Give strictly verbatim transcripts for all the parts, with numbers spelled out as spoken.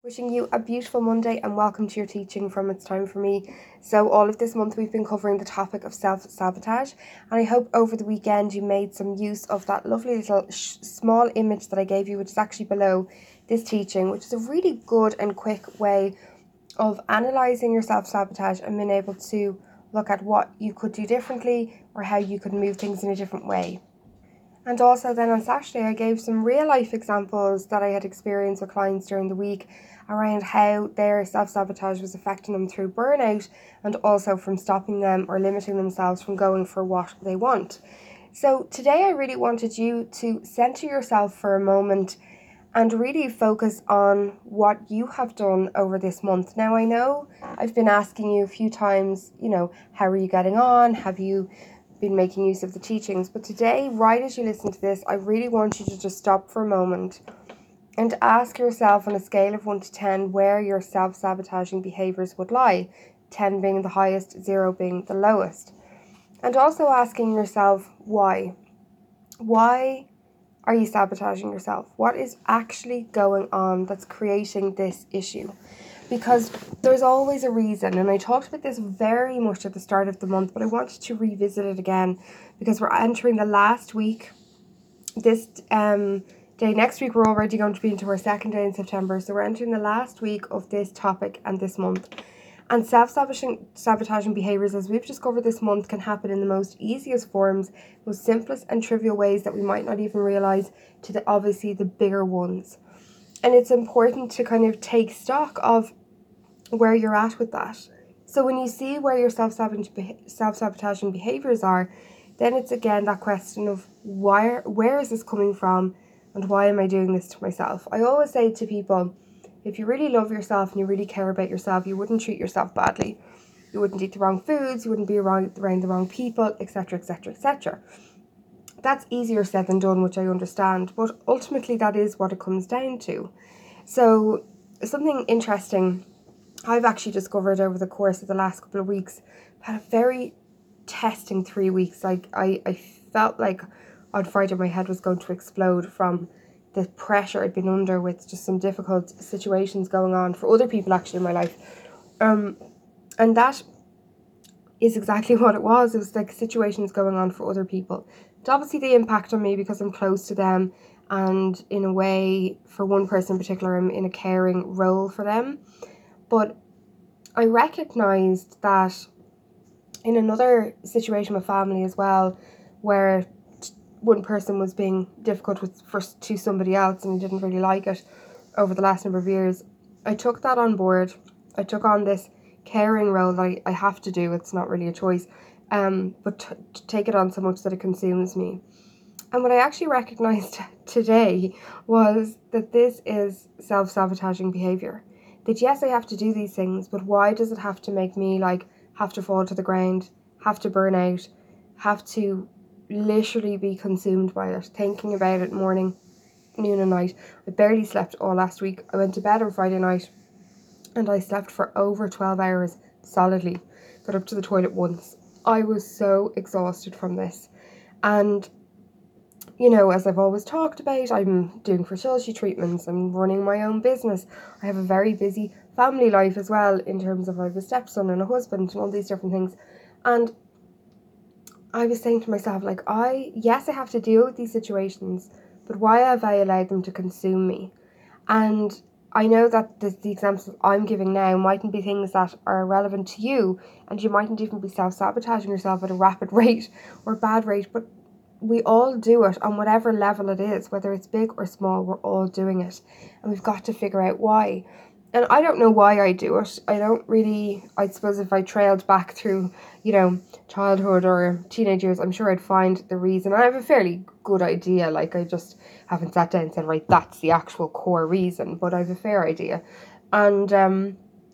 Wishing you a beautiful Monday and welcome to your teaching from It's Time for Me. So all of this month we've been covering the topic of self-sabotage, and I hope over the weekend you made some use of that lovely little sh- small image that I gave you, which is actually below this teaching, which is a really good and quick way of analysing your self-sabotage and being able to look at what you could do differently or how you could move things in a different way. And also then on Saturday, I gave some real life examples that I had experienced with clients during the week around how their self-sabotage was affecting them through burnout and also from stopping them or limiting themselves from going for what they want. So today I really wanted you to center yourself for a moment and really focus on what you have done over this month. Now, I know I've been asking you a few times, you know, how are you getting on? Have you been making use of the teachings? But today, right as you listen to this, I really want you to just stop for a moment and ask yourself on a scale of one to ten where your self-sabotaging behaviours would lie, ten being the highest, zero being the lowest. And also asking yourself why. Why are you sabotaging yourself? What is actually going on that's creating this issue? Because there's always a reason, and I talked about this very much at the start of the month, but I wanted to revisit it again because we're entering the last week. This um, day next week, we're already going to be into our second day in September, so we're entering the last week of this topic and this month. And self-sabotaging sabotaging behaviours, as we've discovered this month, can happen in the most easiest forms, most simplest and trivial ways that we might not even realise, to the obviously the bigger ones. And it's important to kind of take stock of where you're at with that. So when you see where your self-sabotaging behaviours are, then it's again that question of why, where is this coming from and why am I doing this to myself? I always say to people, if you really love yourself and you really care about yourself, you wouldn't treat yourself badly. You wouldn't eat the wrong foods, you wouldn't be around, around the wrong people, et cetera, et cetera, et cetera. That's easier said than done, which I understand, but ultimately that is what it comes down to. So something interesting I've actually discovered over the course of the last couple of weeks, I've had a very testing three weeks. Like I, I felt like on Friday my head was going to explode from the pressure I'd been under with just some difficult situations going on for other people actually in my life. Um, and that is exactly what it was. It was like situations going on for other people. But obviously they impact on me because I'm close to them, and in a way, for one person in particular, I'm in a caring role for them. But I recognised that in another situation with family as well, where one person was being difficult with for to somebody else and didn't really like it over the last number of years, I took that on board. I took on this caring role that I, I have to do. It's not really a choice, um, but t- to take it on so much that it consumes me. And what I actually recognised today was that this is self-sabotaging behaviour. That yes, I have to do these things, but why does it have to make me like have to fall to the ground, have to burn out, have to literally be consumed by it, thinking about it morning, noon and night. I barely slept all last week. I went to bed on Friday night and I slept for over twelve hours solidly. Got up to the toilet once. I was so exhausted from this. And you know, as I've always talked about, I'm doing fertility treatments, I'm running my own business. I have a very busy family life as well, in terms of I have a stepson and a husband and all these different things. And I was saying to myself, like, I, yes, I have to deal with these situations, but why have I allowed them to consume me? And I know that the, the examples I'm giving now mightn't be things that are relevant to you, and you mightn't even be self-sabotaging yourself at a rapid rate or bad rate, but we all do it on whatever level it is, whether it's big or small, we're all doing it. And we've got to figure out why. And I don't know why I do it. I don't really, I suppose if I trailed back through, you know, childhood or teenage years, I'm sure I'd find the reason. I have a fairly good idea. Like, I just haven't sat down and said, right, that's the actual core reason. But I have a fair idea. And um,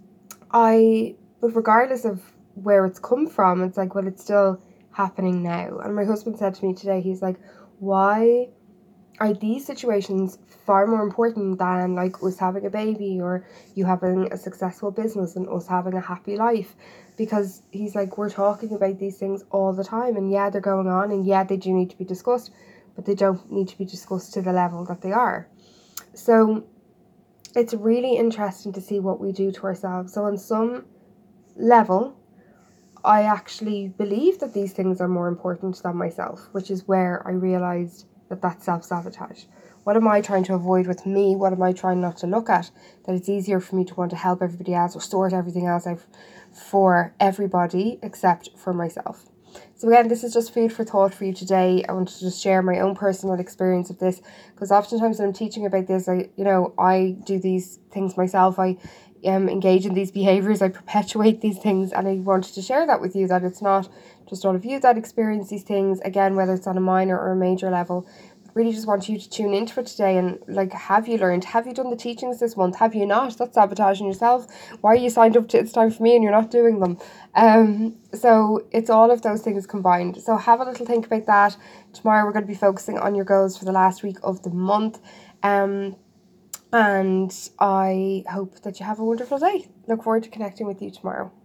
I, but regardless of where it's come from, it's like, well, it's still happening now. And my husband said to me today, he's like, why are these situations far more important than like us having a baby or you having a successful business and us having a happy life? Because he's like, we're talking about these things all the time, and yeah, they're going on, and yeah, they do need to be discussed, but they don't need to be discussed to the level that they are. So it's really interesting to see what we do to ourselves. So on some level, I actually believe that these things are more important than myself, which is where I realised that that's self-sabotage. What am I trying to avoid with me? What am I trying not to look at? That it's easier for me to want to help everybody else or sort everything else out for everybody except for myself. So again, this is just food for thought for you today. I wanted to just share my own personal experience of this, because oftentimes when I'm teaching about this, I, you know, I do these things myself. I um, engage in these behaviours, I perpetuate these things, and I wanted to share that with you, that it's not just all of you that experience these things, again, whether it's on a minor or a major level. Really just want you to tune into it today and, like, have you learned? Have you done the teachings this month? Have you not? That's sabotaging yourself. Why are you signed up to It's Time For Me and you're not doing them? Um, so it's all of those things combined. So have a little think about that. Tomorrow we're going to be focusing on your goals for the last week of the month. Um, and I hope that you have a wonderful day. Look forward to connecting with you tomorrow.